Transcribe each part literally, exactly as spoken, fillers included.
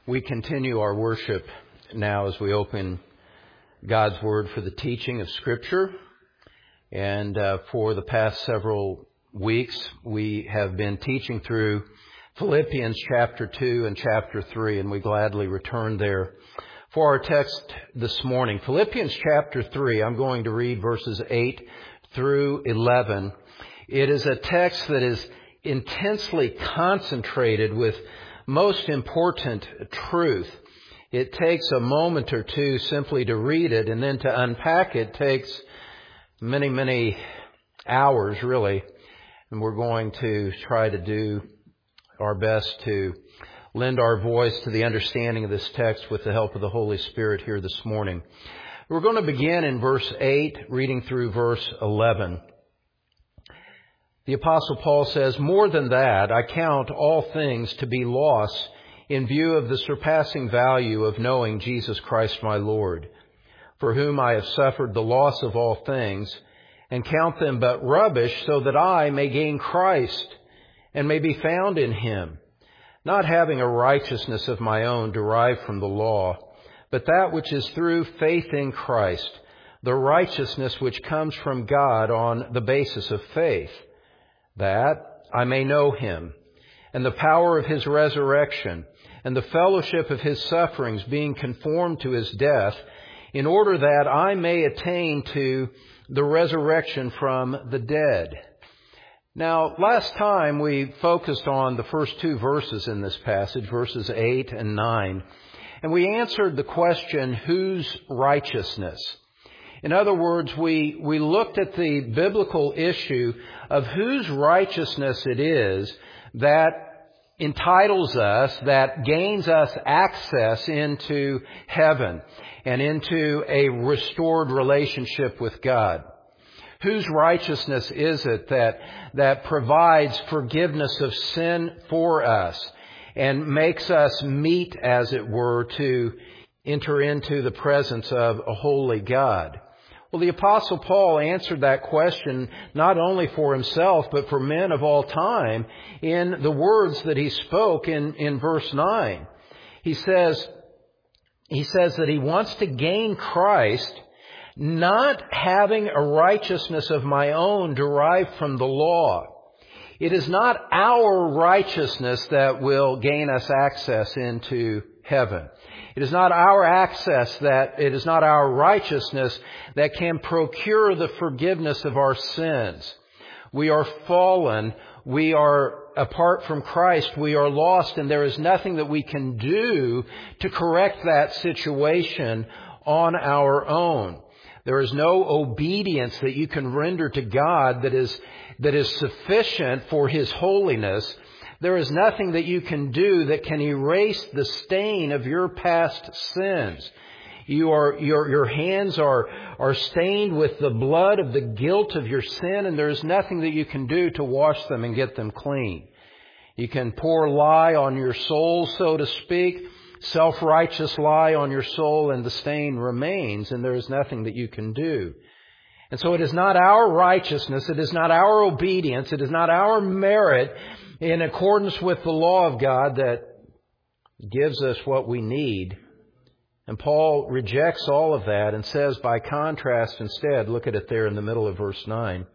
We continue our worship now as we open God's Word for the teaching of Scripture. And uh, for the past several weeks, we have been teaching through Philippians chapter two and chapter three, and we gladly return there. For our text this morning, Philippians chapter three, I'm going to read verses eight through eleven. It is a text that is intensely concentrated with most important truth. It takes a moment or two simply to read it, and then to unpack it takes many, many hours, really. And we're going to try to do our best to lend our voice to the understanding of this text with the help of the Holy Spirit here this morning. We're going to begin in verse eight, reading through verse eleven. The Apostle Paul says, "More than that, I count all things to be loss in view of the surpassing value of knowing Jesus Christ my Lord, for whom I have suffered the loss of all things, and count them but rubbish, so that I may gain Christ and may be found in Him, not having a righteousness of my own derived from the law, but that which is through faith in Christ, the righteousness which comes from God on the basis of faith, that I may know Him, and the power of His resurrection, and the fellowship of His sufferings, being conformed to His death, in order that I may attain to the resurrection from the dead." Now, last time we focused on the first two verses in this passage, verses eight and nine, and we answered the question, whose righteousness? In other words, we, we looked at the biblical issue of whose righteousness it is that entitles us, that gains us access into heaven and into a restored relationship with God. Whose righteousness is it that, that provides forgiveness of sin for us and makes us meet, as it were, to enter into the presence of a holy God? Well, the Apostle Paul answered that question not only for himself, but for men of all time in the words that he spoke in, in verse nine. He says, he says that he wants to gain Christ, not having a righteousness of my own derived from the law. It is not our righteousness that will gain us access into heaven. It is not our access that, it is not our righteousness that can procure the forgiveness of our sins. We are fallen. We are, apart from Christ, we are lost, and there is nothing that we can do to correct that situation on our own. There is no obedience that you can render to God that is, that is sufficient for His holiness. There is nothing that you can do that can erase the stain of your past sins. You are, your, your hands are, are stained with the blood of the guilt of your sin, and there is nothing that you can do to wash them and get them clean. You can pour lye on your soul, so to speak, self-righteous lie on your soul, and the stain remains, and there is nothing that you can do. And so it is not our righteousness, it is not our obedience, it is not our merit in accordance with the law of God that gives us what we need. And Paul rejects all of that and says, by contrast, instead, look at it there in the middle of verse nine.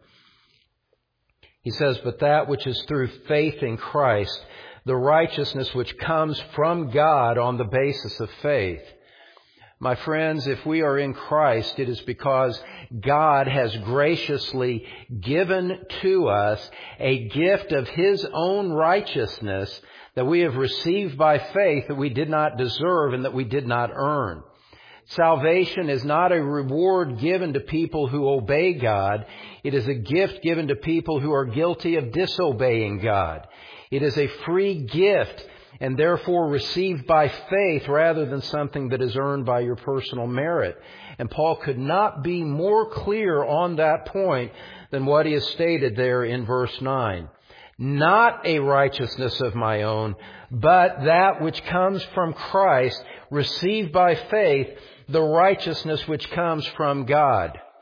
He says, "But that which is through faith in Christ, the righteousness which comes from God on the basis of faith." My friends, if we are in Christ, it is because God has graciously given to us a gift of His own righteousness that we have received by faith, that we did not deserve and that we did not earn. Salvation is not a reward given to people who obey God. It is a gift given to people who are guilty of disobeying God. It is a free gift, and therefore received by faith rather than something that is earned by your personal merit. And Paul could not be more clear on that point than what he has stated there in verse nine. Not a righteousness of my own, but that which comes from Christ, received by faith, the righteousness which comes from God.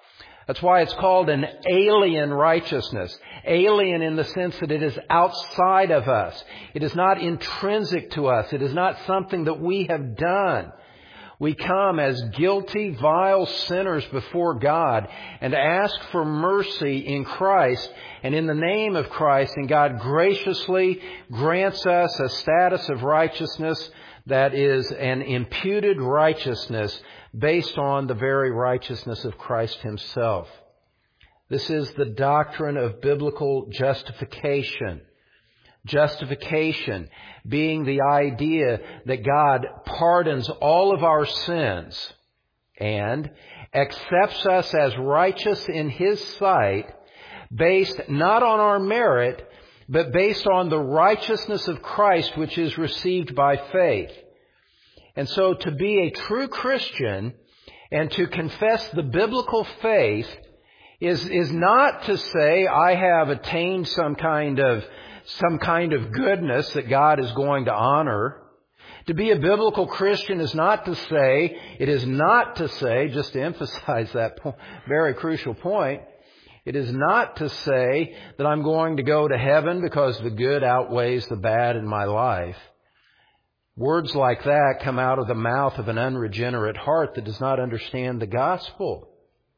That's why it's called an alien righteousness. Alien in the sense that it is outside of us. It is not intrinsic to us. It is not something that we have done. We come as guilty, vile sinners before God and ask for mercy in Christ and in the name of Christ. And God graciously grants us a status of righteousness that is an imputed righteousness based on the very righteousness of Christ Himself. This is the doctrine of biblical justification. Justification being the idea that God pardons all of our sins and accepts us as righteous in His sight based not on our merit, but based on the righteousness of Christ which is received by faith. And so to be a true Christian and to confess the biblical faith is, is not to say I have attained some kind of some kind of goodness that God is going to honor. To be a biblical Christian is not to say, it is not to say, just to emphasize that po- very crucial point, it is not to say that I'm going to go to heaven because the good outweighs the bad in my life. Words like that come out of the mouth of an unregenerate heart that does not understand the gospel.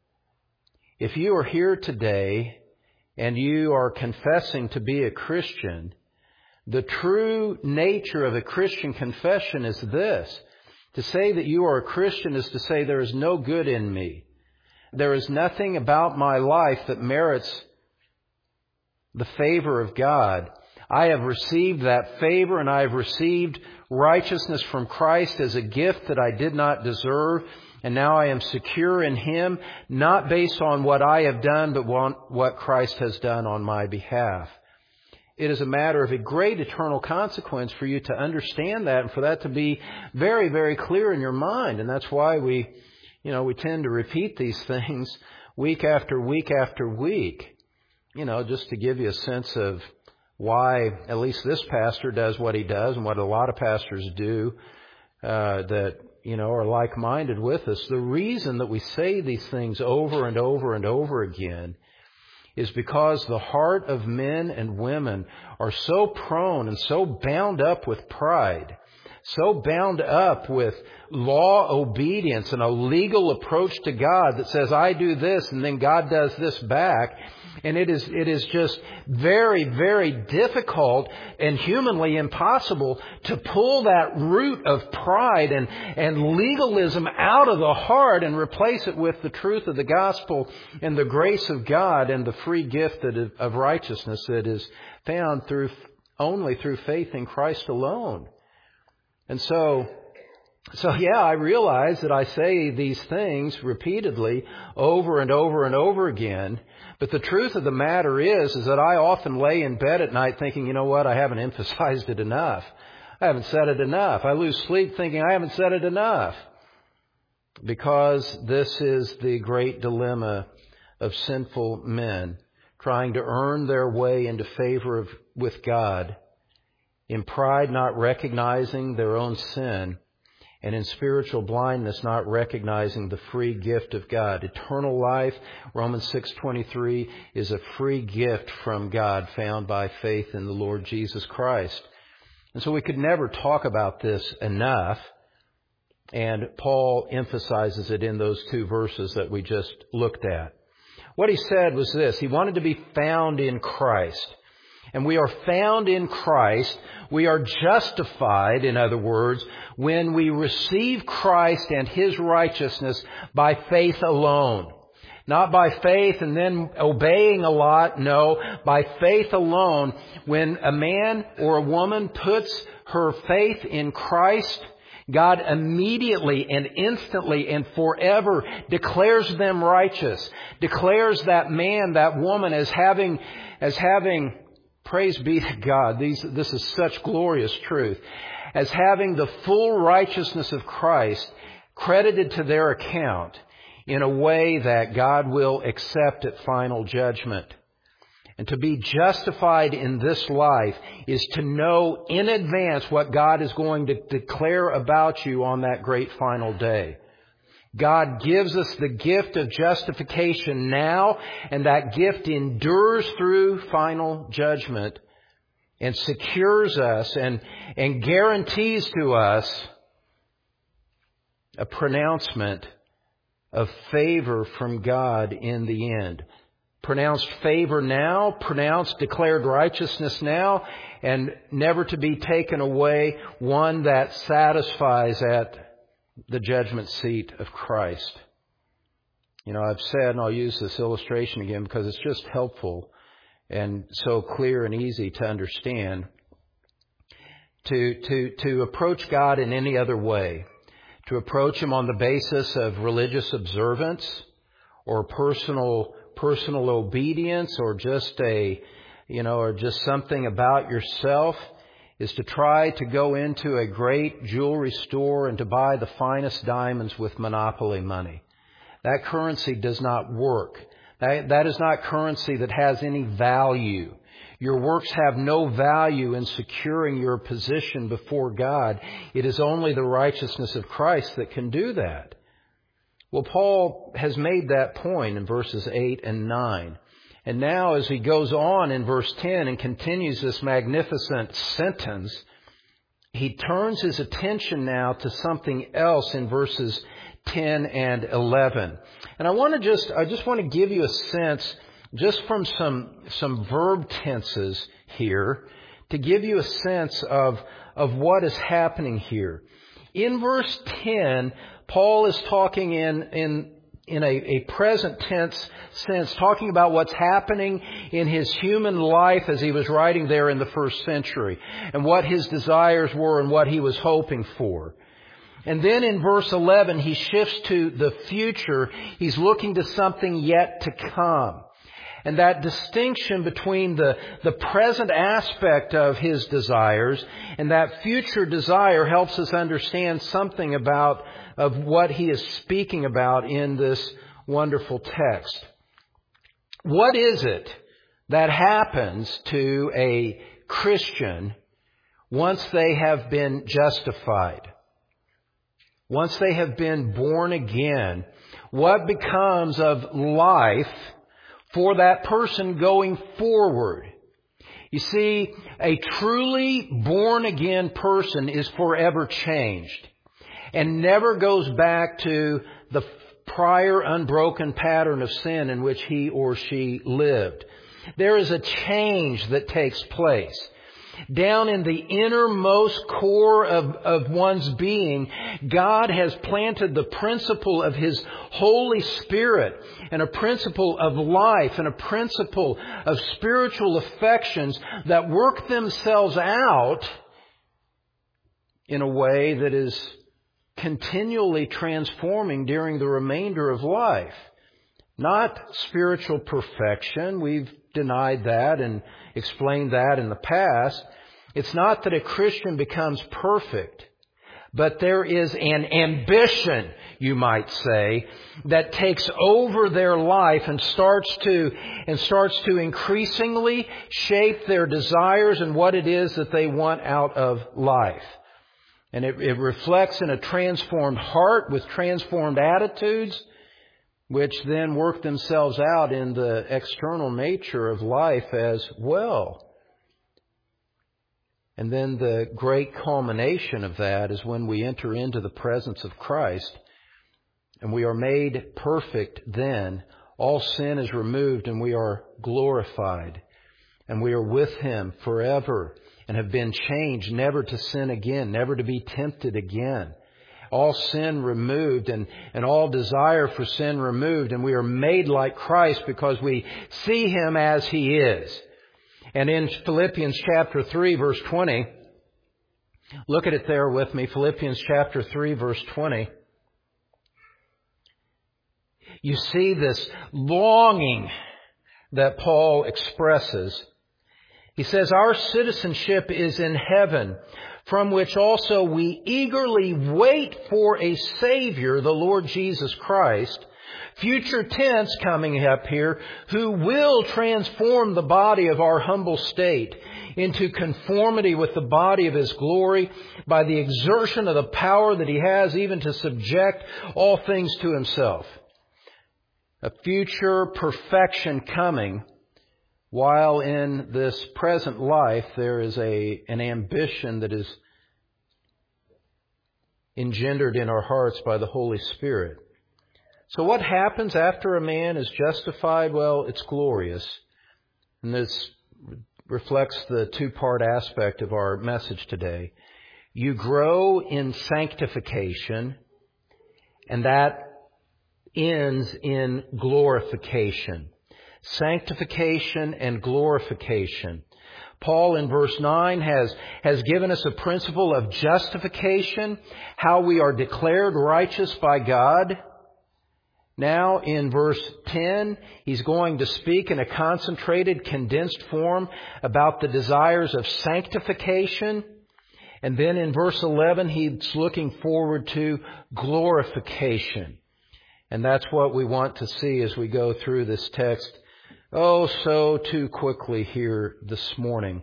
If you are here today and you are confessing to be a Christian, the true nature of a Christian confession is this. To say that you are a Christian is to say there is no good in me. There is nothing about my life that merits the favor of God. I have received that favor and I have received righteousness from Christ as a gift that I did not deserve. And now I am secure in Him, not based on what I have done, but what Christ has done on my behalf. It is a matter of a great eternal consequence for you to understand that and for that to be very, very clear in your mind. And that's why we, you know, we tend to repeat these things week after week after week, you know, just to give you a sense of why at least this pastor does what he does and what a lot of pastors do, uh, that you know, are like-minded with us. The reason that we say these things over and over and over again is because the heart of men and women are so prone and so bound up with pride, so bound up with law obedience and a legal approach to God that says, I do this and then God does this back. And it is, it is just very, very difficult and humanly impossible to pull that root of pride and, and legalism out of the heart and replace it with the truth of the gospel and the grace of God and the free gift that is, of righteousness that is found through, only through faith in Christ alone. And so, So yeah, I realize that I say these things repeatedly over and over and over again. But the truth of the matter is, is that I often lay in bed at night thinking, you know what, I haven't emphasized it enough. I haven't said it enough. I lose sleep thinking I haven't said it enough. Because this is the great dilemma of sinful men trying to earn their way into favor of, with God, in pride not recognizing their own sin, and in spiritual blindness not recognizing the free gift of God. Eternal life, Romans six twenty-three, is a free gift from God found by faith in the Lord Jesus Christ. And so we could never talk about this enough. And Paul emphasizes it in those two verses that we just looked at. What he said was this: he wanted to be found in Christ. And we are found in Christ. We are justified, in other words, when we receive Christ and His righteousness by faith alone. Not by faith and then obeying a lot. No, by faith alone. When a man or a woman puts her faith in Christ, God immediately and instantly and forever declares them righteous. Declares that man, that woman as having, as having, praise be to God, these, this is such glorious truth, as having the full righteousness of Christ credited to their account in a way that God will accept at final judgment. And to be justified in this life is to know in advance what God is going to declare about you on that great final day. God gives us the gift of justification now, and that gift endures through final judgment and secures us and, and guarantees to us a pronouncement of favor from God in the end. Pronounced favor now, pronounced declared righteousness now, and never to be taken away, one that satisfies at the judgment seat of Christ. You know, I've said, and I'll use this illustration again because it's just helpful and so clear and easy to understand. To, to, to approach God in any other way, to approach Him on the basis of religious observance or personal personal obedience or just a, you know, or just something about yourself, is to try to go into a great jewelry store and to buy the finest diamonds with monopoly money. That currency does not work. That, that is not currency that has any value. Your works have no value in securing your position before God. It is only the righteousness of Christ that can do that. Well, Paul has made that point in verses eight and nine. And now as he goes on in verse ten and continues this magnificent sentence, he turns his attention now to something else in verses ten and eleven. And I want to just, I just want to give you a sense, just from some, some verb tenses here, to give you a sense of, of what is happening here. In verse ten, Paul is talking in, in, in a, a present tense sense, talking about what's happening in his human life as he was writing there in the first century, and what his desires were and what he was hoping for. And then in verse eleven, he shifts to the future. He's looking to something yet to come. And that distinction between the, the present aspect of his desires and that future desire helps us understand something about of what he is speaking about in this wonderful text. What is it that happens to a Christian once they have been justified? Once they have been born again, what becomes of life for that person going forward? You see, a truly born-again person is forever changed and never goes back to the prior unbroken pattern of sin in which he or she lived. There is a change that takes place. Down in the innermost core of, of one's being, God has planted the principle of His Holy Spirit and a principle of life and a principle of spiritual affections that work themselves out in a way that is continually transforming during the remainder of life. Not spiritual perfection. We've denied that and explained that in the past. It's not that a Christian becomes perfect, but there is an ambition, you might say, that takes over their life and starts to and starts to increasingly shape their desires and what it is that they want out of life. And it, it reflects in a transformed heart with transformed attitudes, which then work themselves out in the external nature of life as well. And then the great culmination of that is when we enter into the presence of Christ and we are made perfect then. All sin is removed and we are glorified. And we are with Him forever and have been changed never to sin again, never to be tempted again. All sin removed and, and all desire for sin removed. And we are made like Christ because we see Him as He is. And in Philippians chapter three, verse twenty, look at it there with me. Philippians chapter three, verse twenty. You see this longing that Paul expresses. He says, our citizenship is in heaven, from which also we eagerly wait for a Savior, the Lord Jesus Christ, future tense coming up here, who will transform the body of our humble state into conformity with the body of His glory by the exertion of the power that He has even to subject all things to Himself. A future perfection coming, while in this present life there is a an ambition that is engendered in our hearts by the Holy Spirit. So what happens after a man is justified? Well, it's glorious. And this reflects the two-part aspect of our message today. You grow in sanctification, and that ends in glorification. Sanctification and glorification. Paul in verse nine has, has given us a principle of justification, how we are declared righteous by God. Now in verse ten, he's going to speak in a concentrated, condensed form about the desires of sanctification. And then in verse eleven, he's looking forward to glorification. And that's what we want to see as we go through this text, oh, so too quickly here this morning.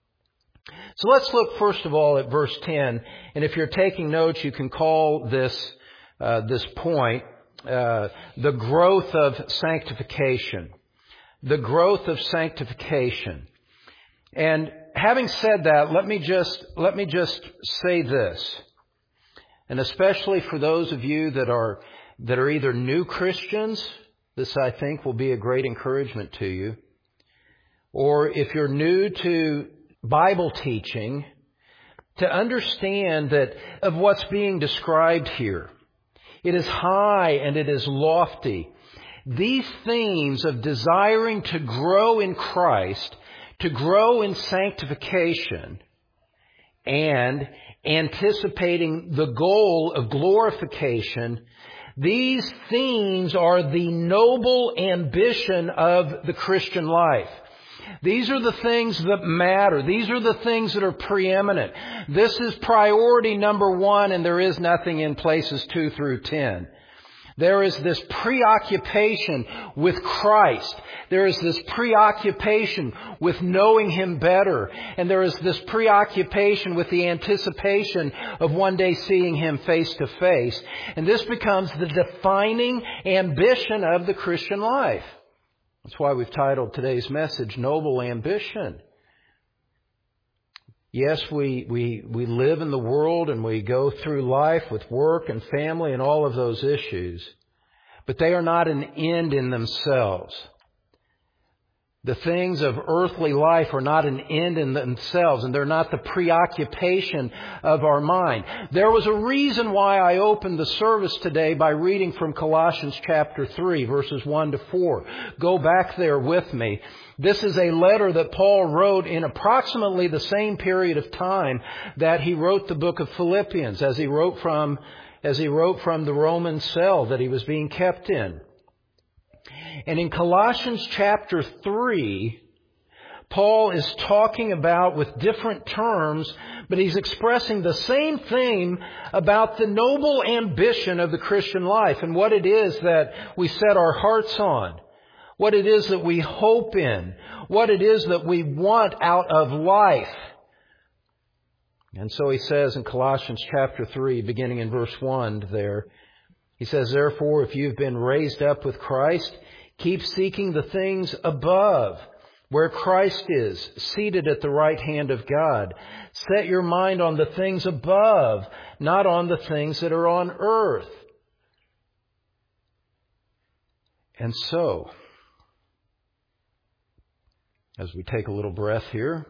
So let's look first of all at verse ten. And if you're taking notes, you can call this, uh, this point, uh, the growth of sanctification. The growth of sanctification. And having said that, let me just, let me just say this. And especially for those of you that are, that are either new Christians, this I think will be a great encouragement to you. Or if you're new to Bible teaching, to understand that of what's being described here. It is high and it is lofty. These themes of desiring to grow in Christ, to grow in sanctification, and anticipating the goal of glorification, these themes are the noble ambition of the Christian life. These are the things that matter. These are the things that are preeminent. This is priority number one, and there is nothing in places two through ten. There is this preoccupation with Christ. There is this preoccupation with knowing Him better. And there is this preoccupation with the anticipation of one day seeing Him face to face. And this becomes the defining ambition of the Christian life. That's why we've titled today's message, Noble Ambition. Yes, we, we, we live in the world and we go through life with work and family and all of those issues. But they are not an end in themselves. The things of earthly life are not an end in themselves, and they're not the preoccupation of our mind. There was a reason why I opened the service today by reading from Colossians chapter three, verses one to four. Go back there with me. This is a letter that Paul wrote in approximately the same period of time that he wrote the book of Philippians, as he wrote from, as he wrote from the Roman cell that he was being kept in. And in Colossians chapter three, Paul is talking about with different terms, but he's expressing the same theme about the noble ambition of the Christian life and what it is that we set our hearts on, what it is that we hope in, what it is that we want out of life. And so he says in Colossians chapter three, beginning in verse one there, he says, "Therefore, if you've been raised up with Christ, keep seeking the things above, where Christ is, seated at the right hand of God. Set your mind on the things above, not on the things that are on earth." And so, as we take a little breath here,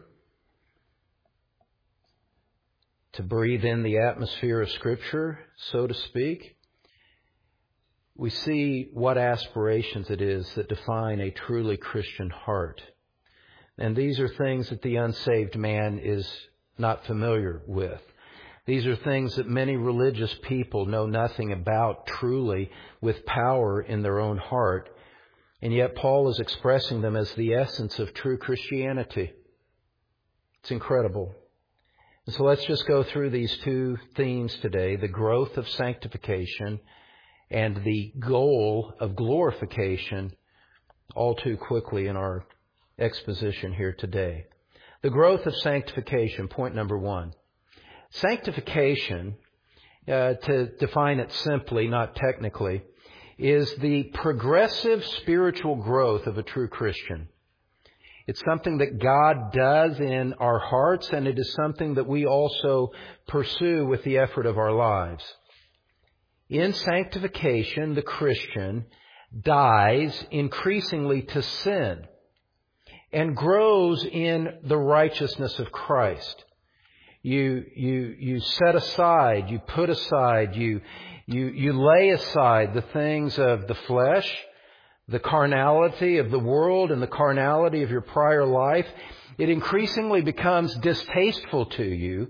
to breathe in the atmosphere of Scripture, so to speak, we see what aspirations it is that define a truly Christian heart. And these are things that the unsaved man is not familiar with. These are things that many religious people know nothing about truly with power in their own heart. And yet Paul is expressing them as the essence of true Christianity. It's incredible. And so let's just go through these two themes today, the growth of sanctification and the goal of glorification, all too quickly in our exposition here today. The The growth of sanctification, point number one. Sanctification, uh, to define it simply, not technically, is the progressive spiritual growth of a true Christian. It's something that God does in our hearts, and it is something that we also pursue with the effort of our lives. In sanctification, the Christian dies increasingly to sin and grows in the righteousness of Christ. You, you, you set aside, you put aside, you, you, you lay aside the things of the flesh, the carnality of the world and the carnality of your prior life. It increasingly becomes distasteful to you.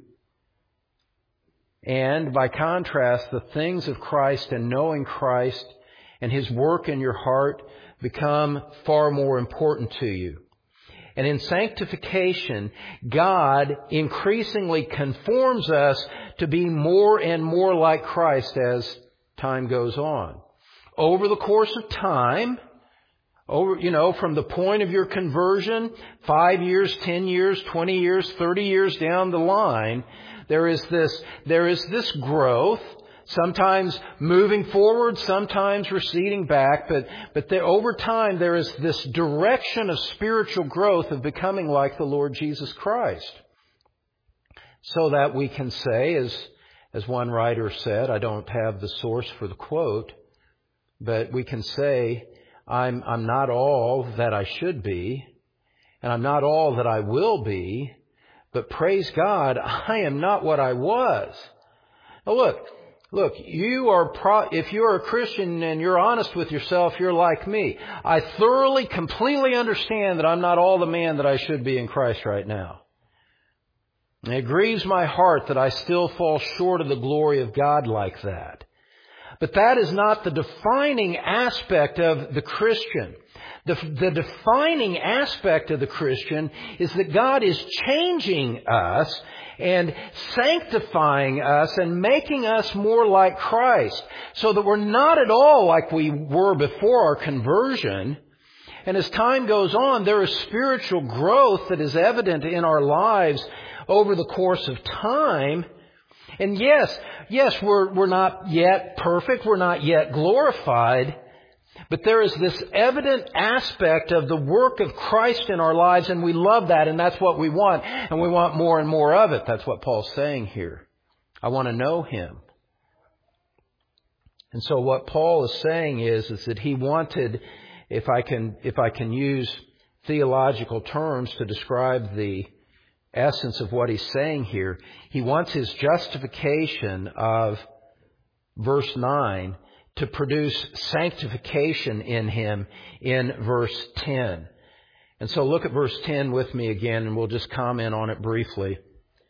And by contrast, the things of Christ and knowing Christ and His work in your heart become far more important to you. And in sanctification, God increasingly conforms us to be more and more like Christ as time goes on. Over the course of time, over, you know, from the point of your conversion, five years, ten years, twenty years, thirty years down the line, there is this, there is this growth, sometimes moving forward, sometimes receding back, but, but there, over time there is this direction of spiritual growth of becoming like the Lord Jesus Christ. So that we can say, as, as one writer said, I don't have the source for the quote, but we can say, I'm, I'm not all that I should be, and I'm not all that I will be, but praise God, I am not what I was. Now look, look, you are, pro- if you're a Christian and you're honest with yourself, you're like me. I thoroughly, completely understand that I'm not all the man that I should be in Christ right now. And it grieves my heart that I still fall short of the glory of God like that. But that is not the defining aspect of the Christian. The, the defining aspect of the Christian is that God is changing us and sanctifying us and making us more like Christ, so that we're not at all like we were before our conversion. And as time goes on, there is spiritual growth that is evident in our lives over the course of time. And yes, yes, we're, we're not yet perfect. We're not yet glorified. But there is this evident aspect of the work of Christ in our lives, and we love that, and that's what we want. And we want more and more of it. That's what Paul's saying here. I want to know Him. And so what Paul is saying is, is that he wanted, if I can, if I can use theological terms to describe the essence of what he's saying here, he wants his justification of verse nine to produce sanctification in him in verse ten. And so look at verse ten with me again, and we'll just comment on it briefly.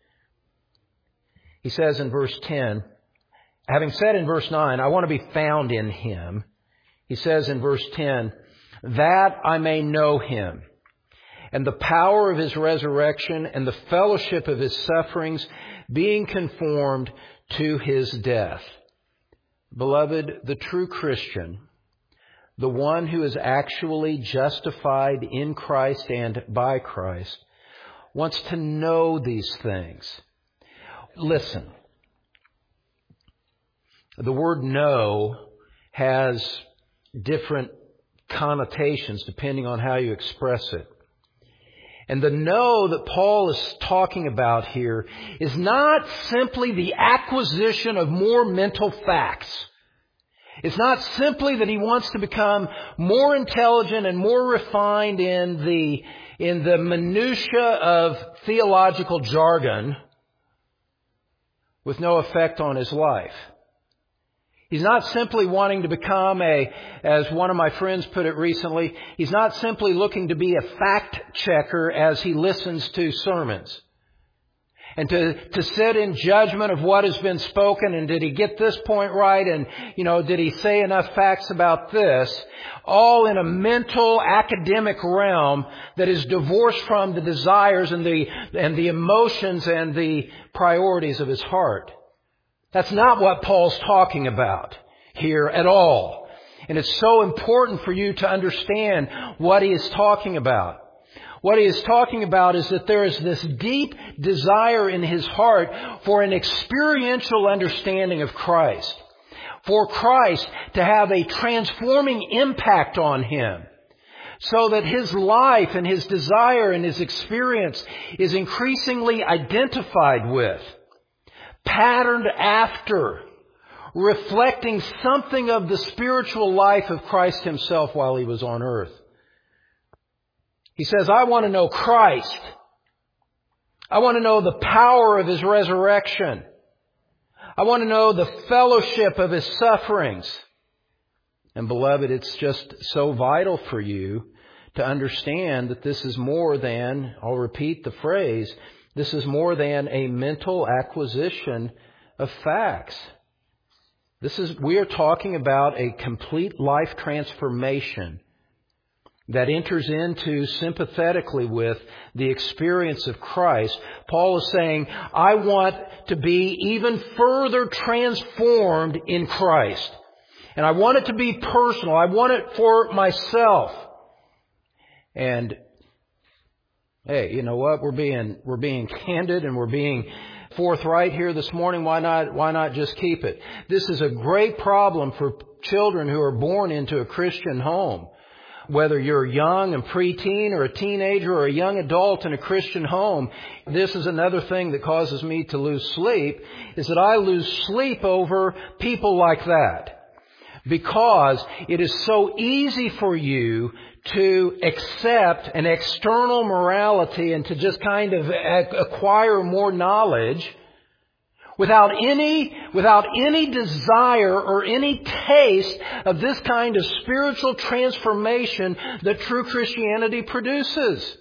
He says in verse ten, having said in verse nine, I want to be found in Him. He says in verse ten, that I may know Him, and the power of His resurrection, and the fellowship of His sufferings, being conformed to His death. Beloved, the true Christian, the one who is actually justified in Christ and by Christ, wants to know these things. Listen, the word know has different connotations depending on how you express it. And the know that Paul is talking about here is not simply the acquisition of more mental facts. It's not simply that he wants to become more intelligent and more refined in the, in the minutiae of theological jargon with no effect on his life. He's not simply wanting to become a, as one of my friends put it recently, he's not simply looking to be a fact checker as he listens to sermons. And to, to sit in judgment of what has been spoken, and did he get this point right, and, you know, did he say enough facts about this, all in a mental, academic realm that is divorced from the desires and the, and the emotions and the priorities of his heart. That's not what Paul's talking about here at all. And it's so important for you to understand what he is talking about. What he is talking about is that there is this deep desire in his heart for an experiential understanding of Christ. For Christ to have a transforming impact on him. So that his life and his desire and his experience is increasingly identified with, patterned after, reflecting something of the spiritual life of Christ himself while he was on earth. He says, I want to know Christ. I want to know the power of his resurrection. I want to know the fellowship of his sufferings. And beloved, it's just so vital for you to understand that this is more than, I'll repeat the phrase, this is more than a mental acquisition of facts. This is, we are talking about a complete life transformation that enters into sympathetically with the experience of Christ. Paul is saying, I want to be even further transformed in Christ. And I want it to be personal. I want it for myself. And hey, you know what? We're being we're being candid and we're being forthright here this morning. Why not why not just keep it? This is a great problem for children who are born into a Christian home. Whether you're young and preteen or a teenager or a young adult in a Christian home, this is another thing that causes me to lose sleep, is that I lose sleep over people like that. Because it is so easy for you to accept an external morality and to just kind of acquire more knowledge without any, without any desire or any taste of this kind of spiritual transformation that true Christianity produces.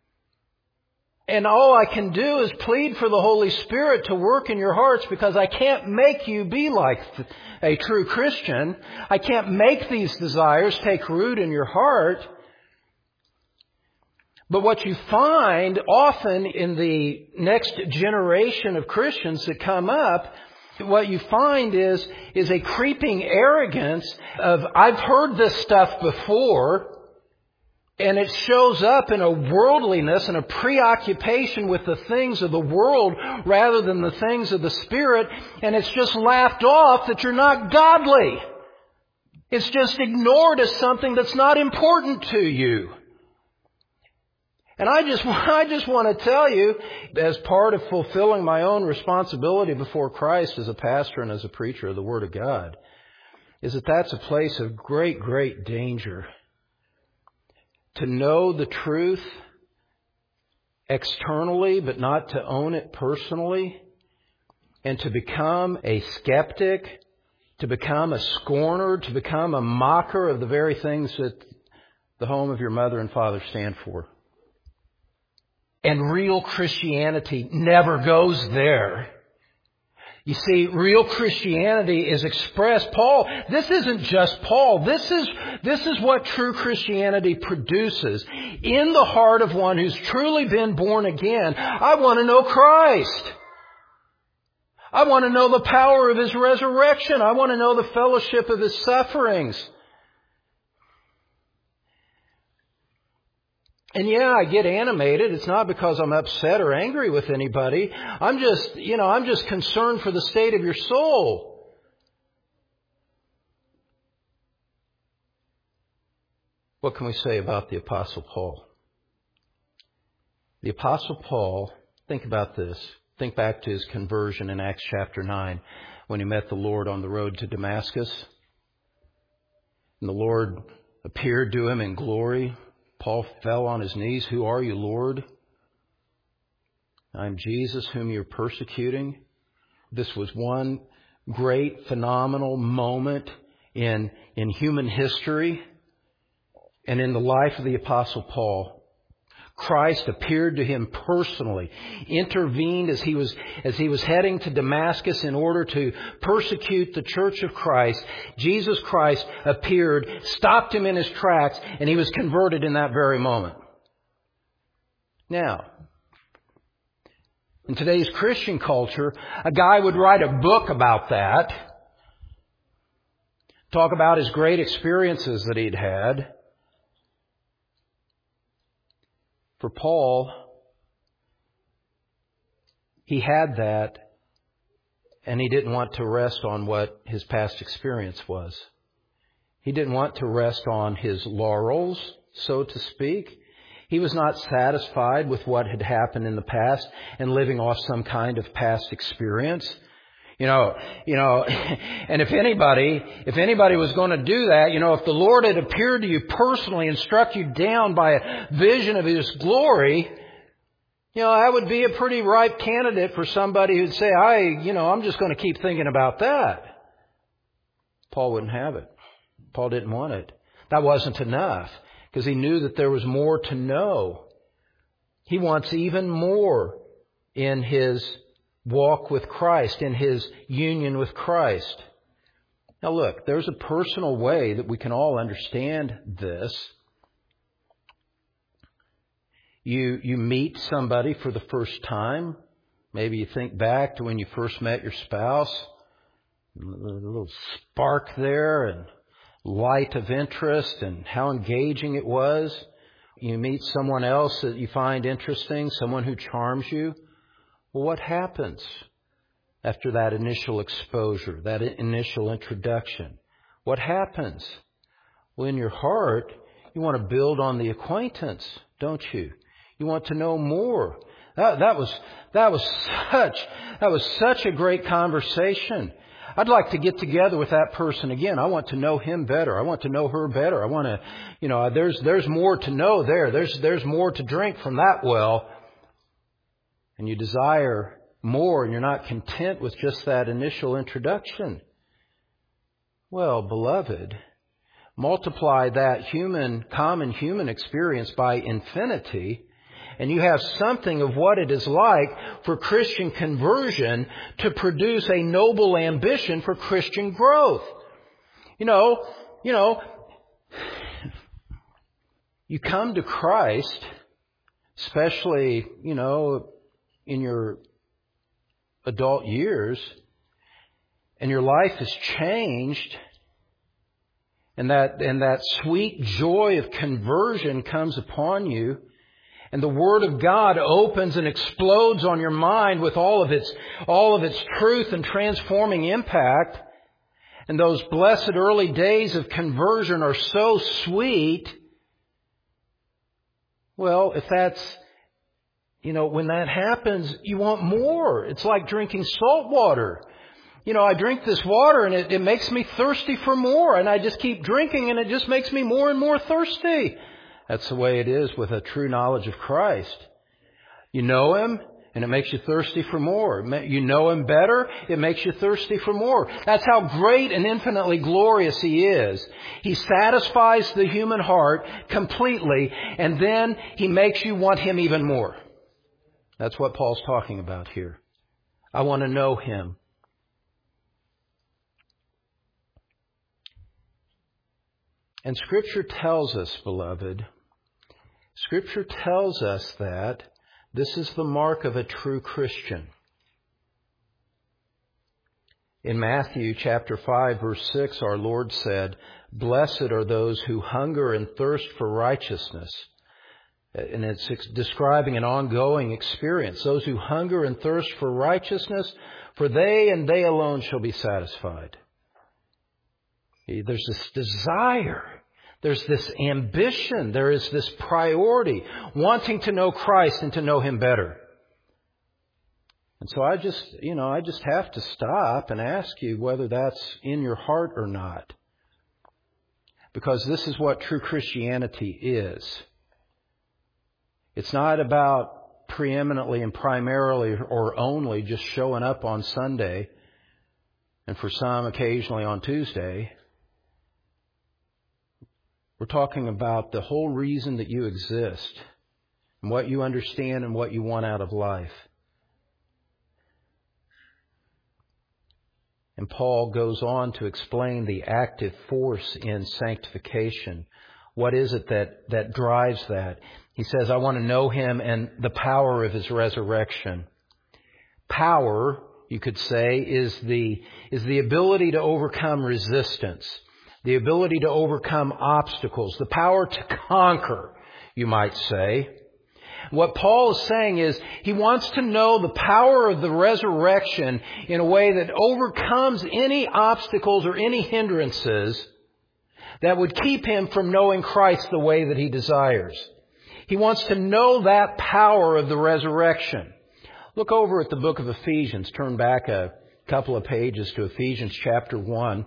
And all I can do is plead for the Holy Spirit to work in your hearts, because I can't make you be like a true Christian. I can't make these desires take root in your heart. But what you find often in the next generation of Christians that come up, what you find is, is a creeping arrogance of, I've heard this stuff before. And it shows up in a worldliness and a preoccupation with the things of the world rather than the things of the Spirit. And it's just laughed off that you're not godly. It's just ignored as something that's not important to you. And I just, I just want to tell you, as part of fulfilling my own responsibility before Christ as a pastor and as a preacher of the Word of God, is that that's a place of great, great danger. To know the truth externally, but not to own it personally. And to become a skeptic, to become a scorner, to become a mocker of the very things that the home of your mother and father stand for. And real Christianity never goes there. You see, real Christianity is expressed. Paul, this isn't just Paul. This is, this is what true Christianity produces in the heart of one who's truly been born again. I want to know Christ. I want to know the power of his resurrection. I want to know the fellowship of his sufferings. And yeah, I get animated. It's not because I'm upset or angry with anybody. I'm just, you know, I'm just concerned for the state of your soul. What can we say about the Apostle Paul? The Apostle Paul, think about this. Think back to his conversion in Acts chapter nine when he met the Lord on the road to Damascus. And the Lord appeared to him in glory. Paul fell on his knees. Who are you, Lord? I'm Jesus whom you're persecuting. This was one great, phenomenal moment in, in human history and in the life of the Apostle Paul. Christ appeared to him personally, intervened as he was as he was heading to Damascus in order to persecute the church of Christ. Jesus Christ appeared, stopped him in his tracks, and he was converted in that very moment. Now, in today's Christian culture, a guy would write a book about that, talk about his great experiences that he'd had. For Paul, he had that, and he didn't want to rest on what his past experience was. He didn't want to rest on his laurels, so to speak. He was not satisfied with what had happened in the past and living off some kind of past experience. You know, you know, and if anybody, if anybody was going to do that, you know, if the Lord had appeared to you personally and struck you down by a vision of His glory, you know, that would be a pretty ripe candidate for somebody who'd say, I, you know, I'm just going to keep thinking about that. Paul wouldn't have it. Paul didn't want it. That wasn't enough, because he knew that there was more to know. He wants even more in his walk with Christ, in his union with Christ. Now look, there's a personal way that we can all understand this. You, you meet somebody for the first time. Maybe you think back to when you first met your spouse. A little spark there and light of interest and how engaging it was. You meet someone else that you find interesting, someone who charms you. Well, what happens after that initial exposure, that initial introduction? What happens? Well, in your heart, you want to build on the acquaintance, don't you? You want to know more. That, that was that was such that was such a great conversation. I'd like to get together with that person again. I want to know him better. I want to know her better. I want to, you know, there's there's more to know there. There's there's more to drink from that well. And you desire more, and you're not content with just that initial introduction. Well, beloved, multiply that human, common human experience by infinity, and you have something of what it is like for Christian conversion to produce a noble ambition for Christian growth. You know, you know, you come to Christ, especially, you know, in your adult years, and your life has changed, and that and that sweet joy of conversion comes upon you, and the Word of God opens and explodes on your mind with all of its all of its truth and transforming impact, and those blessed early days of conversion are so sweet. Well, if that's You know, when that happens, you want more. It's like drinking salt water. You know, I drink this water and it, it makes me thirsty for more. And I just keep drinking and it just makes me more and more thirsty. That's the way it is with a true knowledge of Christ. You know Him and it makes you thirsty for more. You know Him better, it makes you thirsty for more. That's how great and infinitely glorious He is. He satisfies the human heart completely, and then He makes you want Him even more. That's what Paul's talking about here. I want to know Him. And Scripture tells us, beloved, Scripture tells us that this is the mark of a true Christian. In Matthew chapter five, verse six, our Lord said, "Blessed are those who hunger and thirst for righteousness." And it's describing an ongoing experience. Those who hunger and thirst for righteousness, for they and they alone shall be satisfied. There's this desire. There's this ambition. There is this priority, wanting to know Christ and to know Him better. And so I just, you know, I just have to stop and ask you whether that's in your heart or not. Because this is what true Christianity is. It's not about preeminently and primarily or only just showing up on Sunday, and for some occasionally on Tuesday. We're talking about the whole reason that you exist and what you understand and what you want out of life. And Paul goes on to explain the active force in sanctification. What is it that, that drives that? He says, I want to know Him and the power of His resurrection. Power, you could say, is the, is the ability to overcome resistance, the ability to overcome obstacles, the power to conquer, you might say. What Paul is saying is he wants to know the power of the resurrection in a way that overcomes any obstacles or any hindrances that would keep him from knowing Christ the way that he desires. He wants to know that power of the resurrection. Look over at the book of Ephesians. Turn back a couple of pages to Ephesians chapter one.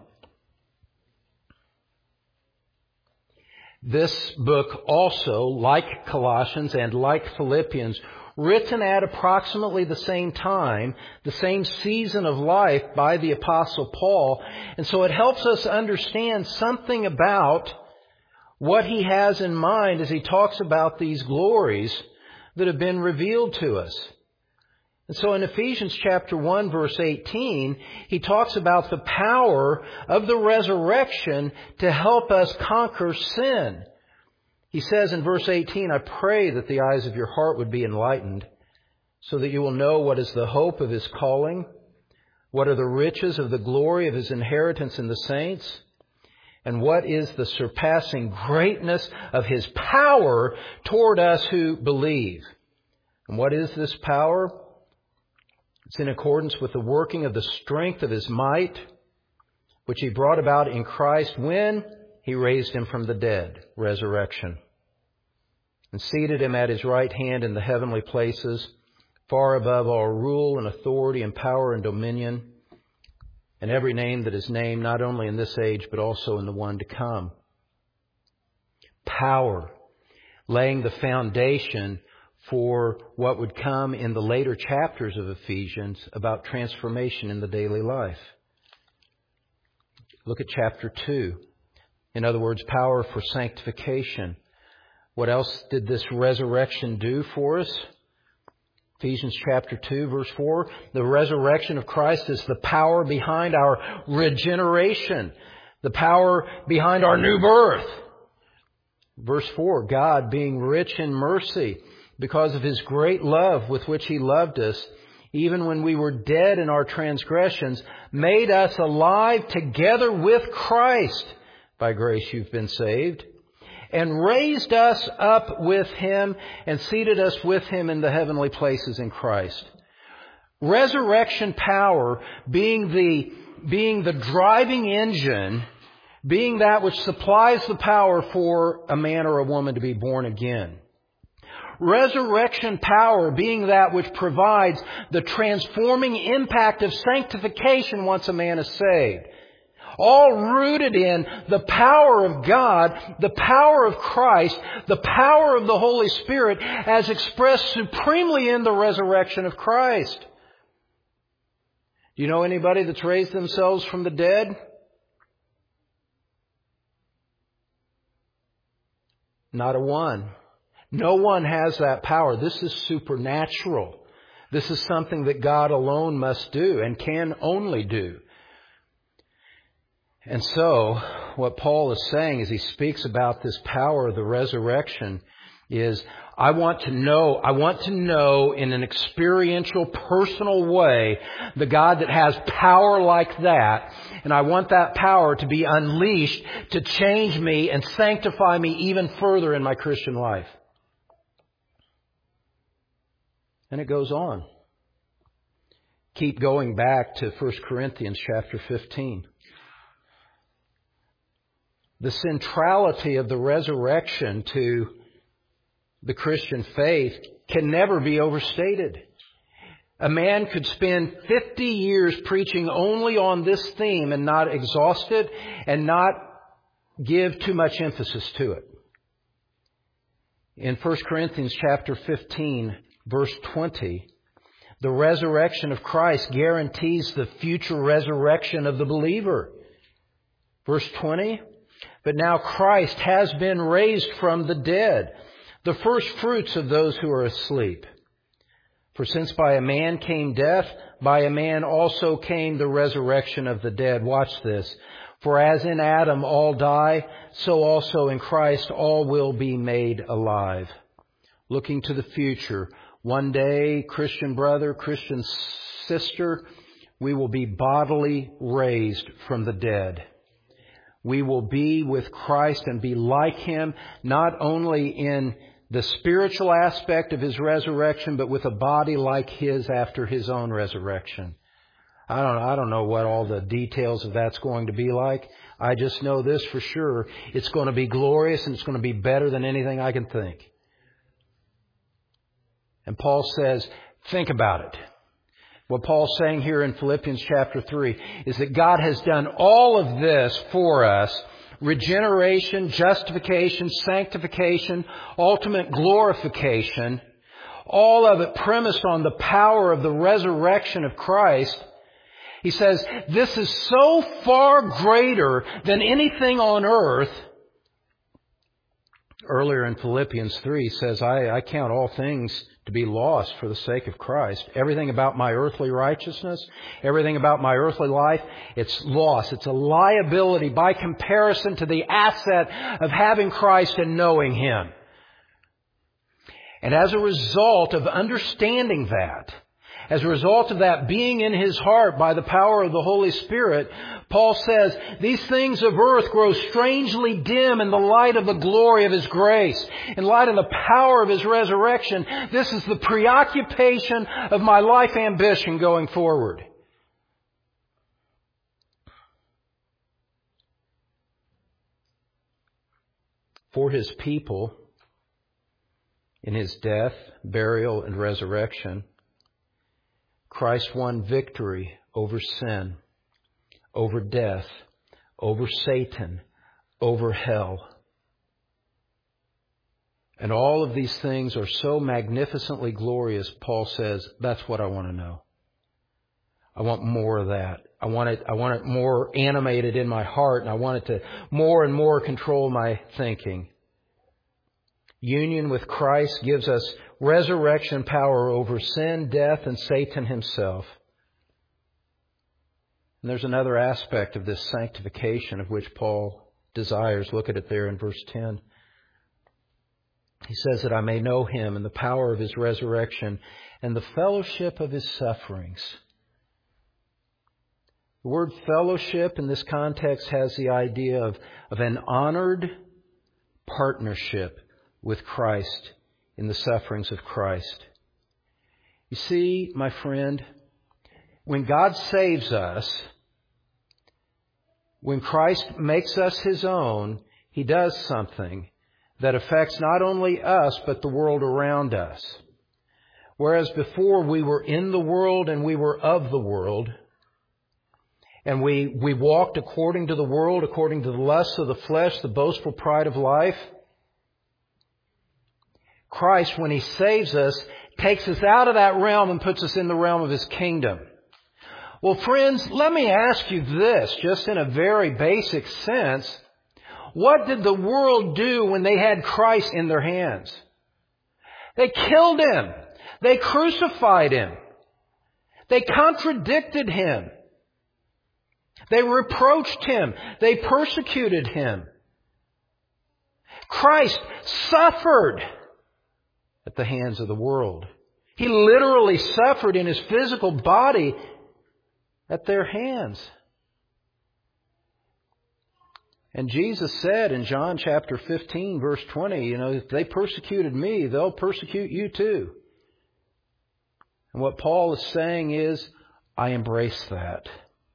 This book also, like Colossians and like Philippians, written at approximately the same time, the same season of life by the Apostle Paul. And so it helps us understand something about what he has in mind as he talks about these glories that have been revealed to us. And so in Ephesians chapter one, verse eighteen, he talks about the power of the resurrection to help us conquer sin. He says in verse eighteen, I pray that the eyes of your heart would be enlightened, so that you will know what is the hope of his calling, what are the riches of the glory of his inheritance in the saints, and what is the surpassing greatness of his power toward us who believe. And what is this power? It's in accordance with the working of the strength of his might, which he brought about in Christ when he raised him from the dead, resurrection, and seated him at his right hand in the heavenly places, far above all rule and authority and power and dominion, and every name that is named, not only in this age, but also in the one to come. Power, laying the foundation for what would come in the later chapters of Ephesians about transformation in the daily life. Look at chapter two. In other words, power for sanctification. What else did this resurrection do for us? Ephesians chapter two, verse four. The resurrection of Christ is the power behind our regeneration, the power behind our new birth. Verse four, God being rich in mercy, because of his great love with which he loved us, even when we were dead in our transgressions, made us alive together with Christ. By grace you've been saved. And raised us up with him and seated us with him in the heavenly places in Christ. Resurrection power being the, being the driving engine, being that which supplies the power for a man or a woman to be born again. Resurrection power being that which provides the transforming impact of sanctification once a man is saved. All rooted in the power of God, the power of Christ, the power of the Holy Spirit as expressed supremely in the resurrection of Christ. Do you know anybody that's raised themselves from the dead? Not a one. No one has that power. This is supernatural. This is something that God alone must do and can only do. And so, what Paul is saying as he speaks about this power of the resurrection is, I want to know, I want to know in an experiential, personal way, the God that has power like that. And I want that power to be unleashed to change me and sanctify me even further in my Christian life. And it goes on. Keep going back to First Corinthians chapter fifteen. The centrality of the resurrection to the Christian faith can never be overstated. A man could spend fifty years preaching only on this theme and not exhaust it and not give too much emphasis to it. In First Corinthians chapter fifteen, verse twenty, the resurrection of Christ guarantees the future resurrection of the believer. Verse twenty, but now Christ has been raised from the dead, the first fruits of those who are asleep. For since by a man came death, by a man also came the resurrection of the dead. Watch this. For as in Adam all die, so also in Christ all will be made alive. Looking to the future, one day, Christian brother, Christian sister, we will be bodily raised from the dead. We will be with Christ and be like Him, not only in the spiritual aspect of His resurrection, but with a body like His after His own resurrection. I don't, I don't know what all the details of that's going to be like. I just know this for sure. It's going to be glorious and it's going to be better than anything I can think. And Paul says, think about it. What Paul's saying here in Philippians chapter three is that God has done all of this for us. Regeneration, justification, sanctification, ultimate glorification. All of it premised on the power of the resurrection of Christ. He says, this is so far greater than anything on earth. Earlier in Philippians three, he says, I, I count all things to be lost for the sake of Christ. Everything about my earthly righteousness, everything about my earthly life, it's lost. It's a liability by comparison to the asset of having Christ and knowing Him. And as a result of understanding that, as a result of that being in his heart by the power of the Holy Spirit, Paul says, these things of earth grow strangely dim in the light of the glory of His grace. In light of the power of His resurrection, this is the preoccupation of my life ambition going forward. For His people, in His death, burial, and resurrection, Christ won victory over sin, over death, over Satan, over hell. And all of these things are so magnificently glorious, Paul says, that's what I want to know. I want more of that. I want it, I want it more animated in my heart, and I want it to more and more control my thinking. Union with Christ gives us resurrection power over sin, death, and Satan himself. And there's another aspect of this sanctification of which Paul desires. Look at it there in verse ten. He says that I may know Him and the power of His resurrection and the fellowship of His sufferings. The word fellowship in this context has the idea of, of an honored partnership with Christ in the sufferings of Christ. You see, my friend, when God saves us, when Christ makes us His own, He does something that affects not only us, but the world around us. Whereas before we were in the world and we were of the world, and we, we walked according to the world, according to the lusts of the flesh, the boastful pride of life, Christ, when He saves us, takes us out of that realm and puts us in the realm of His kingdom. Well, friends, let me ask you this, just in a very basic sense. What did the world do when they had Christ in their hands? They killed Him. They crucified Him. They contradicted Him. They reproached Him. They persecuted Him. Christ suffered at the hands of the world. He literally suffered in His physical body at their hands. And Jesus said in John chapter fifteen, verse twenty, you know, if they persecuted me, they'll persecute you too. And what Paul is saying is, I embrace that.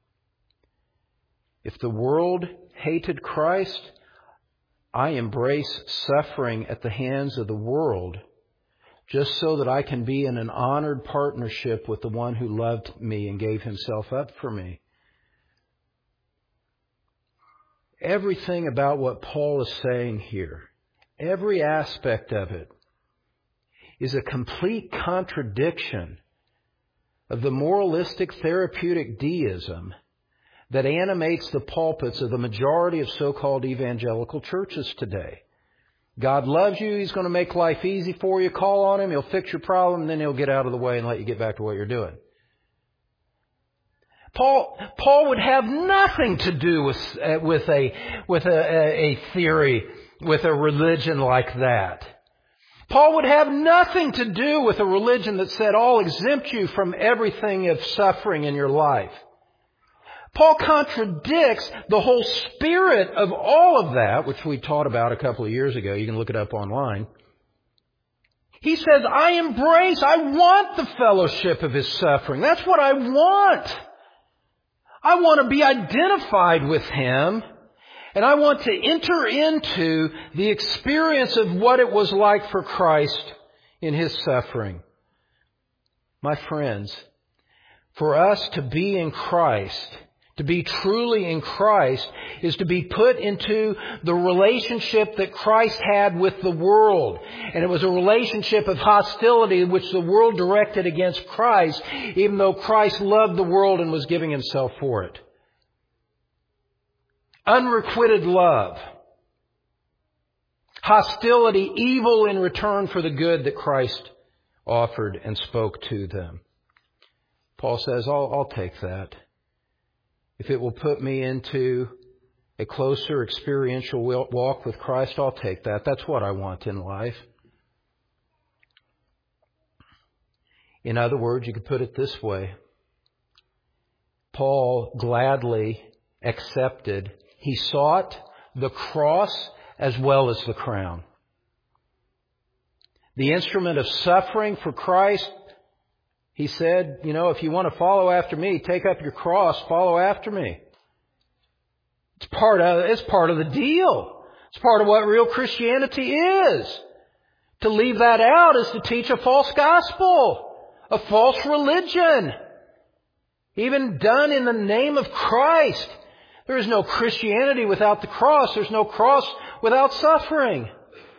If the world hated Christ, I embrace suffering at the hands of the world, just so that I can be in an honored partnership with the one who loved me and gave Himself up for me. Everything about what Paul is saying here, every aspect of it, is a complete contradiction of the moralistic therapeutic deism that animates the pulpits of the majority of so-called evangelical churches today. God loves you. He's going to make life easy for you. Call on Him. He'll fix your problem. And then He'll get out of the way and let you get back to what you're doing. Paul, Paul would have nothing to do with, uh, with a, with a, a theory, with a religion like that. Paul would have nothing to do with a religion that said, I'll exempt you from everything of suffering in your life. Paul contradicts the whole spirit of all of that, which we taught about a couple of years ago. You can look it up online. He says, I embrace, I want the fellowship of His suffering. That's what I want. I want to be identified with Him, and I want to enter into the experience of what it was like for Christ in His suffering. My friends, for us to be in Christ, to be truly in Christ, is to be put into the relationship that Christ had with the world. And it was a relationship of hostility which the world directed against Christ, even though Christ loved the world and was giving Himself for it. Unrequited love. Hostility, evil in return for the good that Christ offered and spoke to them. Paul says, I'll, I'll take that. If it will put me into a closer experiential walk with Christ, I'll take that. That's what I want in life. In other words, you could put it this way. Paul gladly accepted. He sought the cross as well as the crown. The instrument of suffering for Christ. He said, you know, if you want to follow after me, take up your cross, follow after me. It's part of, it's part of the deal. It's part of what real Christianity is. To leave that out is to teach a false gospel, a false religion, even done in the name of Christ. There is no Christianity without the cross. There's no cross without suffering.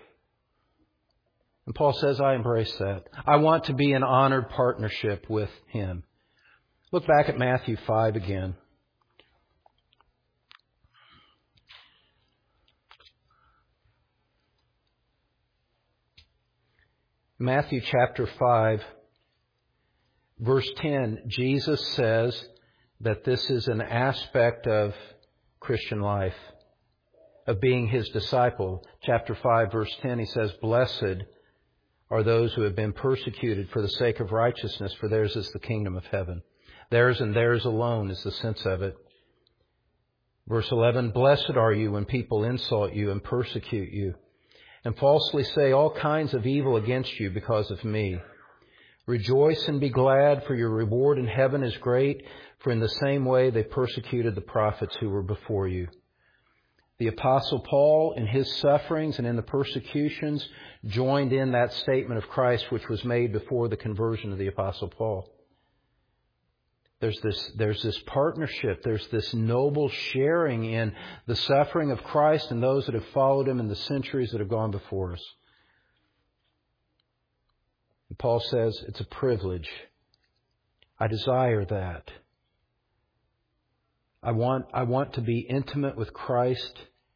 And Paul says, I embrace that. I want to be in honored partnership with Him. Look back at Matthew five again. Matthew chapter five, verse ten, Jesus says that this is an aspect of Christian life, of being His disciple. Chapter five, verse ten, He says, Blessed are those who have been persecuted for the sake of righteousness, for theirs is the kingdom of heaven. Theirs and theirs alone is the sense of it. Verse eleven, Blessed are you when people insult you and persecute you, and falsely say all kinds of evil against you because of me. Rejoice and be glad, for your reward in heaven is great, for in the same way they persecuted the prophets who were before you. The Apostle Paul, in his sufferings and in the persecutions, joined in that statement of Christ which was made before the conversion of the Apostle Paul. There's this, there's this partnership. There's this noble sharing in the suffering of Christ and those that have followed Him in the centuries that have gone before us. And Paul says, it's a privilege. I desire that. I want, I want to be intimate with Christ,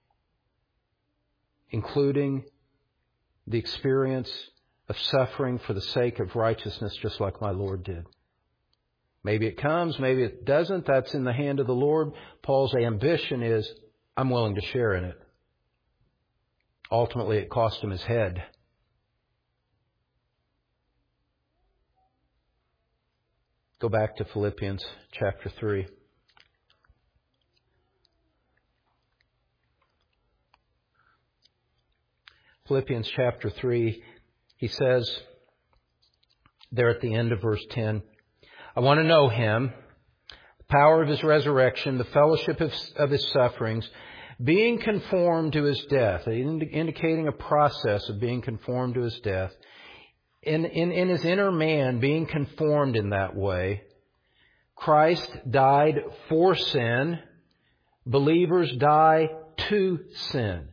including the experience of suffering for the sake of righteousness, just like my Lord did. Maybe it comes, maybe it doesn't. That's in the hand of the Lord. Paul's ambition is, I'm willing to share in it. Ultimately, it cost him his head. Go back to Philippians chapter three. Philippians chapter three, he says there at the end of verse ten, I want to know Him, the power of His resurrection, the fellowship of, of His sufferings, being conformed to His death, indicating a process of being conformed to His death. In, in, in His inner man, being conformed in that way. Christ died for sin. Believers die to sin.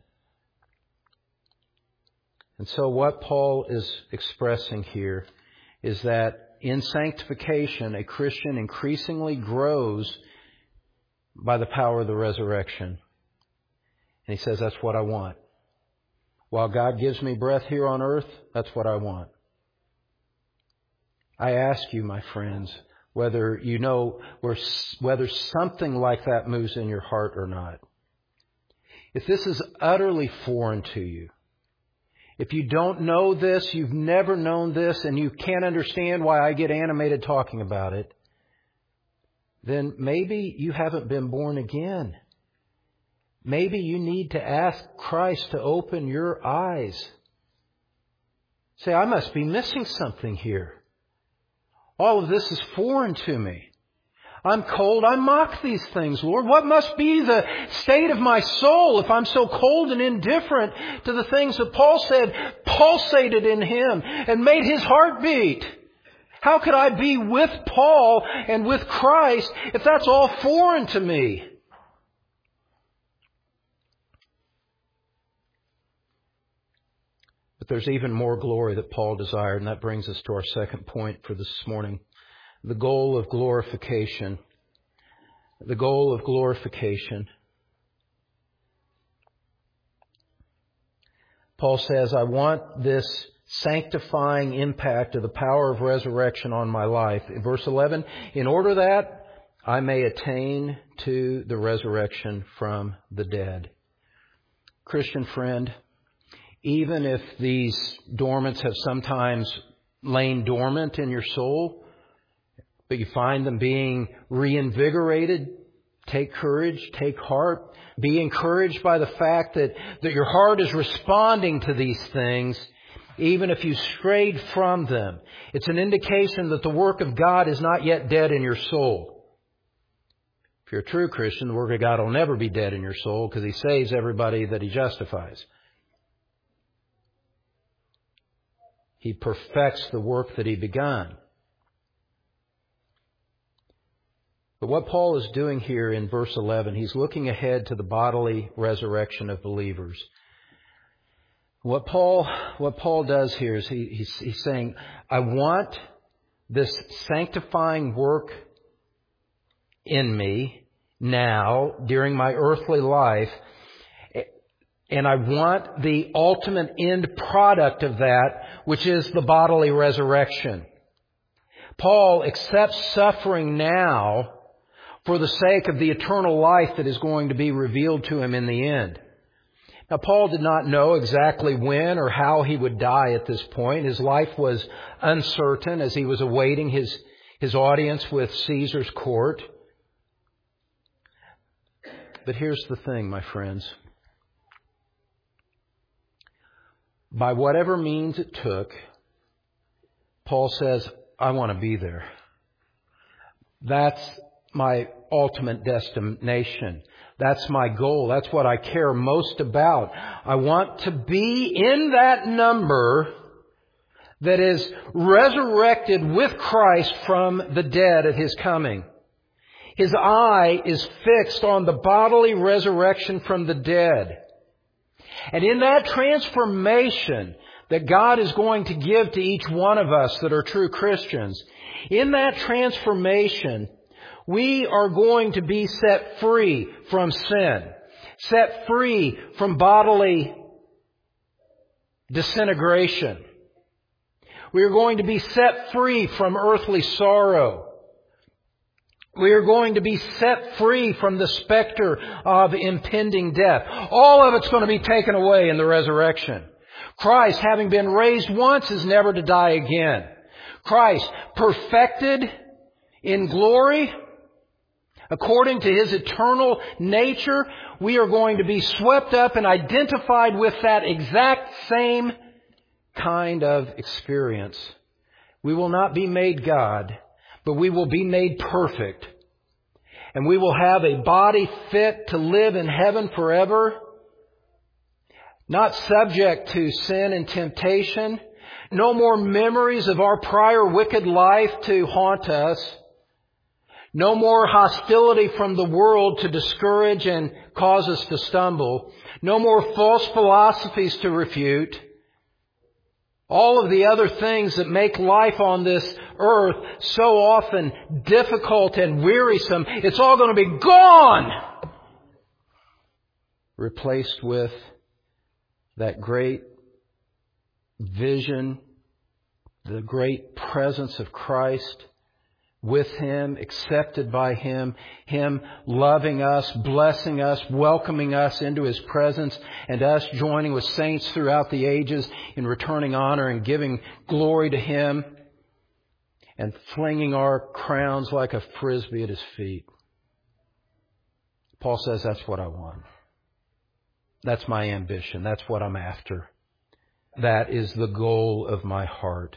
And so what Paul is expressing here is that in sanctification, a Christian increasingly grows by the power of the resurrection. And he says, that's what I want. While God gives me breath here on earth, that's what I want. I ask you, my friends, whether you know whether something like that moves in your heart or not. If this is utterly foreign to you, if you don't know this, you've never known this, and you can't understand why I get animated talking about it, then maybe you haven't been born again. Maybe you need to ask Christ to open your eyes Say, I must be missing something here. All of this is foreign to me. I'm cold. I mock these things, Lord. What must be the state of my soul if I'm so cold and indifferent to the things that Paul said pulsated in him and made his heart beat? How could I be with Paul and with Christ if that's all foreign to me? But there's even more glory that Paul desired, and that brings us to our second point for this morning. The goal of glorification. The goal of glorification. Paul says, I want this sanctifying impact of the power of resurrection on my life. In verse eleven, in order that I may attain to the resurrection from the dead. Christian friend, even if these dormants have sometimes lain dormant in your soul, but you find them being reinvigorated, take courage, take heart. Be encouraged by the fact that, that your heart is responding to these things, even if you strayed from them. It's an indication that the work of God is not yet dead in your soul. If you're a true Christian, the work of God will never be dead in your soul because He saves everybody that He justifies. He perfects the work that He begun. But what Paul is doing here in verse eleven, he's looking ahead to the bodily resurrection of believers. What Paul, what Paul does here is he, he's, he's saying, I want this sanctifying work in me now during my earthly life, and I want the ultimate end product of that, which is the bodily resurrection. Paul accepts suffering now for the sake of the eternal life that is going to be revealed to him in the end. Now, Paul did not know exactly when or how he would die at this point. His life was uncertain as he was awaiting his, his audience with Caesar's court. But here's the thing, my friends. By whatever means it took, Paul says, I want to be there. That's my ultimate destination. That's my goal. That's what I care most about. I want to be in that number that is resurrected with Christ from the dead at His coming. His eye is fixed on the bodily resurrection from the dead. And in that transformation that God is going to give to each one of us that are true Christians, in that transformation, we are going to be set free from sin, set free from bodily disintegration. We are going to be set free from earthly sorrow. We are going to be set free from the specter of impending death. All of it's going to be taken away in the resurrection. Christ, having been raised once, is never to die again. Christ, perfected in glory, according to His eternal nature, we are going to be swept up and identified with that exact same kind of experience. We will not be made God, but we will be made perfect. And we will have a body fit to live in heaven forever, not subject to sin and temptation. No more memories of our prior wicked life to haunt us. No more hostility from the world to discourage and cause us to stumble. No more false philosophies to refute. All of the other things that make life on this earth so often difficult and wearisome, it's all going to be gone. Replaced with that great vision, the great presence of Christ, with Him, accepted by Him, Him loving us, blessing us, welcoming us into His presence, and us joining with saints throughout the ages in returning honor and giving glory to Him, and flinging our crowns like a frisbee at His feet. Paul says, that's what I want. That's my ambition. That's what I'm after. That is the goal of my heart.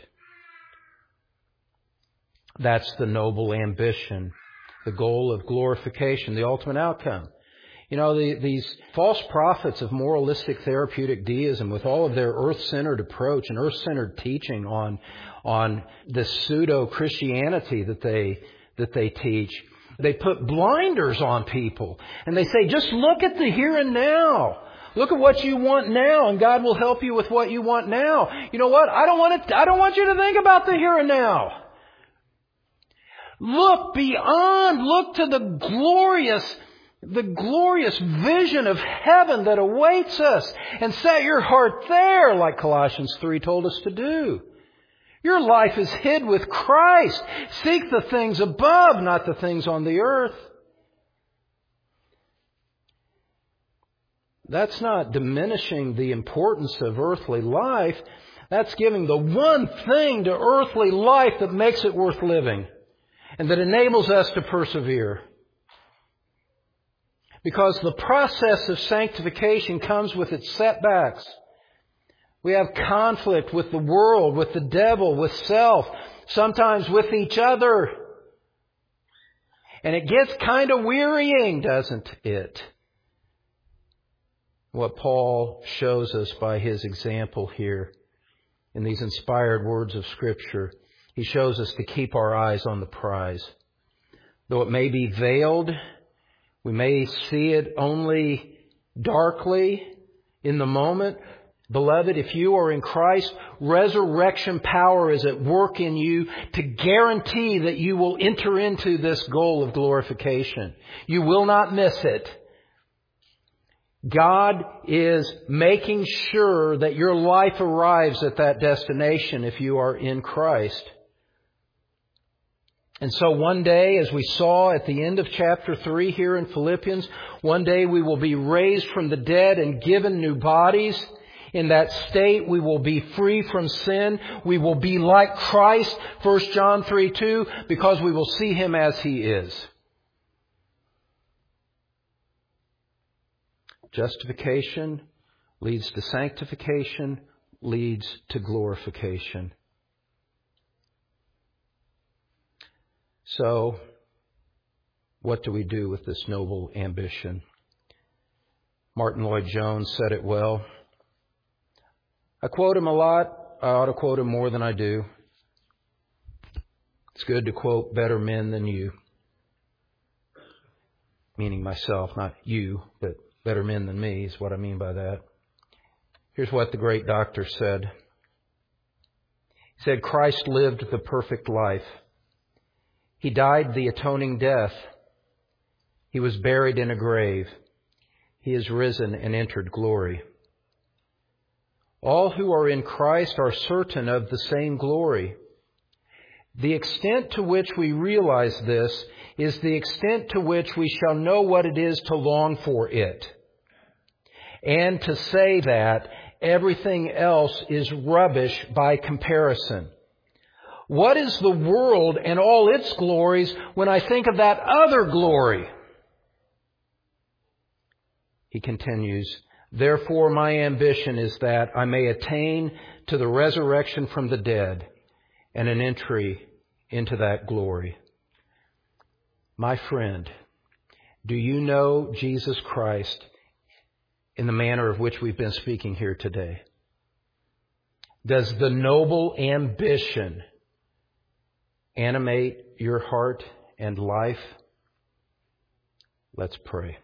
That's the noble ambition, the goal of glorification, the ultimate outcome. You know, the, these false prophets of moralistic therapeutic deism, with all of their earth-centered approach and earth-centered teaching on on this pseudo-Christianity that they that they teach, they put blinders on people, and they say, just look at the here and now. Look at what you want now, and God will help you with what you want now. You know what? I don't want to, I don't want you to think about the here and now. Look beyond. Look to the glorious, the glorious vision of heaven that awaits us, and set your heart there, like Colossians three told us to do. Your life is hid with Christ. Seek the things above, not the things on the earth. That's not diminishing the importance of earthly life. That's giving the one thing to earthly life that makes it worth living and that enables us to persevere. Because the process of sanctification comes with its setbacks. We have conflict with the world, with the devil, with self, sometimes with each other. And it gets kind of wearying, doesn't it? What Paul shows us by his example here in these inspired words of Scripture, he shows us to keep our eyes on the prize. Though it may be veiled, we may see it only darkly in the moment. Beloved, if you are in Christ, resurrection power is at work in you to guarantee that you will enter into this goal of glorification. You will not miss it. God is making sure that your life arrives at that destination if you are in Christ. And so one day, as we saw at the end of chapter three here in Philippians, one day we will be raised from the dead and given new bodies. In that state, we will be free from sin. We will be like Christ, First John three two, because we will see Him as He is. Justification leads to sanctification, leads to glorification. So, what do we do with this noble ambition? Martin Lloyd-Jones said it well. I quote him a lot. I ought to quote him more than I do. It's good to quote better men than you. Meaning myself, not you, but better men than me is what I mean by that. Here's what the great doctor said. He said, Christ lived the perfect life. He died the atoning death. He was buried in a grave. He is risen and entered glory. All who are in Christ are certain of the same glory. The extent to which we realize this is the extent to which we shall know what it is to long for it. And to say that everything else is rubbish by comparison. What is the world and all its glories when I think of that other glory? He continues, therefore my ambition is that I may attain to the resurrection from the dead and an entry into that glory. My friend, do you know Jesus Christ in the manner of which we've been speaking here today? Does the noble ambition animate your heart and life? Let's pray.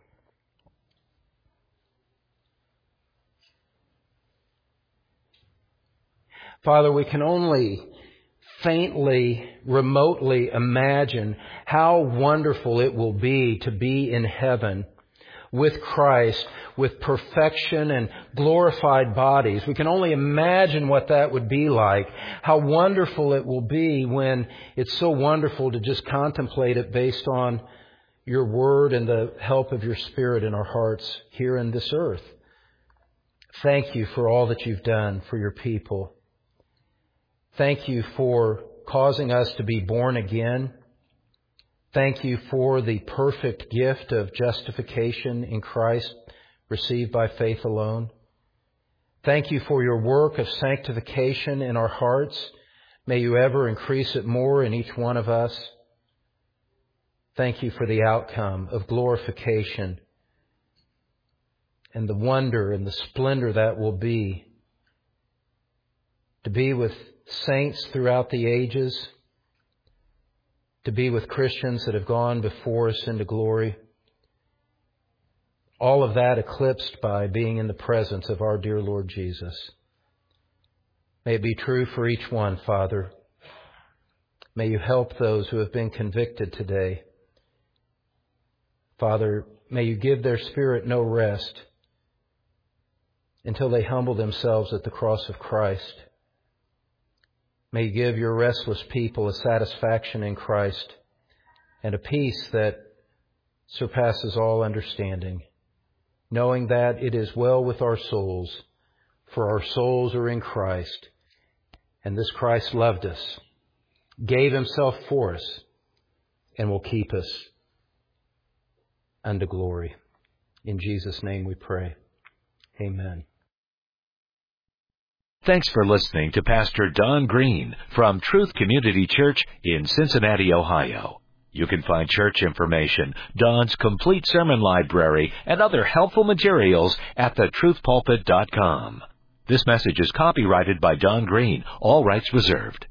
Father, we can only faintly, remotely imagine how wonderful it will be to be in heaven with Christ, with perfection and glorified bodies. We can only imagine what that would be like. How wonderful it will be when it's so wonderful to just contemplate it based on your word and the help of your Spirit in our hearts here in this earth. Thank you for all that you've done for your people. Thank you for causing us to be born again. Thank you for the perfect gift of justification in Christ received by faith alone. Thank you for your work of sanctification in our hearts. May you ever increase it more in each one of us. Thank you for the outcome of glorification and the wonder and the splendor that will be to be with saints throughout the ages, to be with Christians that have gone before us into glory. All of that eclipsed by being in the presence of our dear Lord Jesus. May it be true for each one, Father. May you help those who have been convicted today. Father, may you give their spirit no rest until they humble themselves at the cross of Christ. May you give your restless people a satisfaction in Christ and a peace that surpasses all understanding, knowing that it is well with our souls, for our souls are in Christ, and this Christ loved us, gave himself for us, and will keep us unto glory. In Jesus' name we pray. Amen. Thanks for listening to Pastor Don Green from Truth Community Church in Cincinnati, Ohio. You can find church information, Don's complete sermon library, and other helpful materials at the truth pulpit dot com. This message is copyrighted by Don Green, all rights reserved.